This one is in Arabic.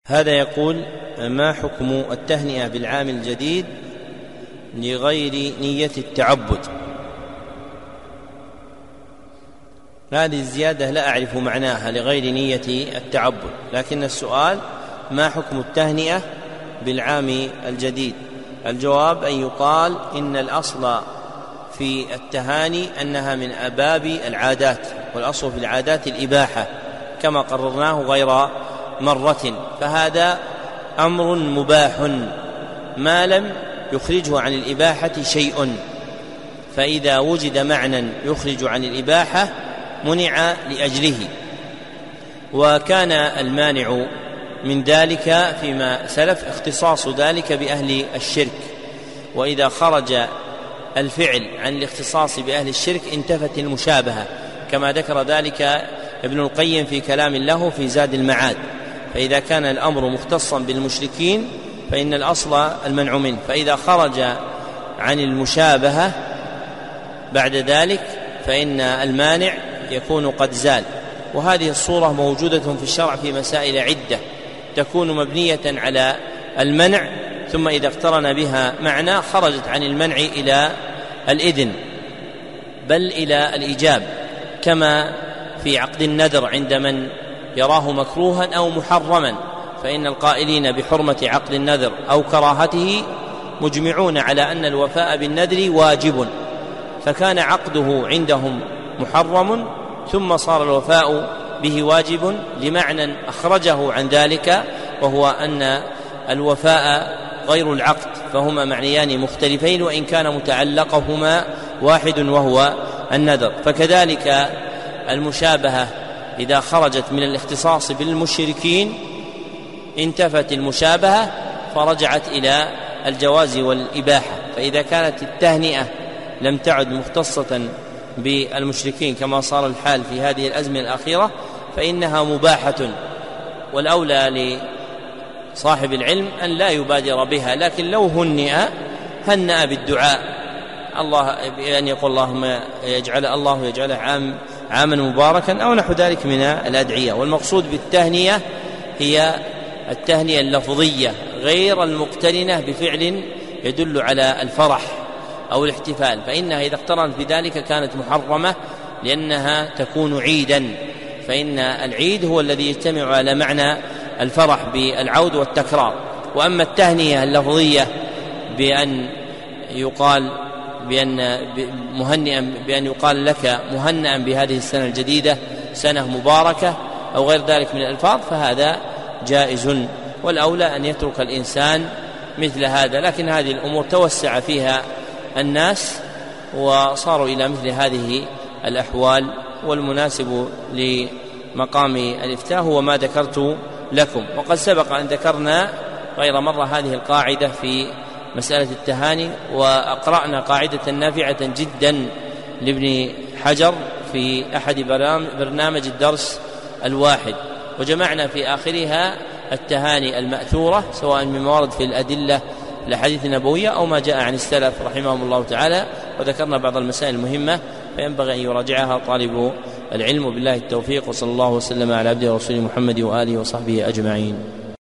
هذا يقول: ما حكم التهنئة بالعام الجديد لغير نية التعبد؟ هذه الزيادة لا أعرف معناها لغير نية التعبد، لكن السؤال: ما حكم التهنئة بالعام الجديد؟ الجواب أن يقال إن الأصل في التهاني أنها من أباب العادات، والأصل في العادات الإباحة كما قررناه غير مرة، فهذا أمر مباح ما لم يخرجه عن الإباحة شيء، فإذا وجد معنى يخرج عن الإباحة منع لأجله. وكان المانع من ذلك فيما سلف اختصاص ذلك بأهل الشرك، وإذا خرج الفعل عن الاختصاص بأهل الشرك انتفت المشابهة، كما ذكر ذلك ابن القيم في كلام له في زاد المعاد. فإذا كان الأمر مختصا بالمشركين فإن الأصل المنع منه، فإذا خرج عن المشابهة بعد ذلك فإن المانع يكون قد زال. وهذه الصورة موجودة في الشرع في مسائل عدة تكون مبنية على المنع، ثم إذا اقترن بها معنى خرجت عن المنع إلى الإذن بل إلى الإيجاب، كما في عقد النذر عند من يراه مكروها أو محرما، فإن القائلين بحرمة عقد النذر أو كراهته مجمعون على أن الوفاء بالنذر واجب، فكان عقده عندهم محرم ثم صار الوفاء به واجب لمعنى أخرجه عن ذلك، وهو أن الوفاء غير العقد، فهما معنيان مختلفين وإن كان متعلقهما واحد وهو النذر. فكذلك المشابهة إذا خرجت من الاختصاص بالمشركين انتفت المشابهة فرجعت إلى الجواز والإباحة. فإذا كانت التهنئة لم تعد مختصة بالمشركين كما صار الحال في هذه الأزمنة الأخيرة فإنها مباحة، والأولى لصاحب العلم أن لا يبادر بها، لكن لو هنأ بالدعاء الله أن يقول اللهم يجعله عاما مباركا أو نحو ذلك من الأدعية. والمقصود بالتهنئة هي التهنئة اللفظية غير المقترنة بفعل يدل على الفرح أو الاحتفال، فإنها إذا اقترنت بذلك كانت محرمة لأنها تكون عيدا، فإن العيد هو الذي يجتمع على معنى الفرح بالعود والتكرار. وأما التهنئة اللفظية بأن يقال بأن يقال لك مهنئا بهذه السنة الجديدة سنة مباركة أو غير ذلك من الألفاظ فهذا جائز، والأولى أن يترك الإنسان مثل هذا. لكن هذه الأمور توسع فيها الناس وصاروا إلى مثل هذه الأحوال، والمناسب لمقام الإفتاء هو ما ذكرت لكم. وقد سبق أن ذكرنا غير مرة هذه القاعدة في مسألة التهاني، وأقرأنا قاعدة نافعة جدا لابن حجر في أحد برنامج الدرس الواحد، وجمعنا في آخرها التهاني المأثورة سواء من موارد في الأدلة الأحاديث النبوية أو ما جاء عن السلف رحمهم الله تعالى، وذكرنا بعض المسائل المهمة فينبغي أن يراجعها طالب العلم. بالله التوفيق، وصلى الله وسلم على عبده ورسوله محمد وآله وصحبه أجمعين.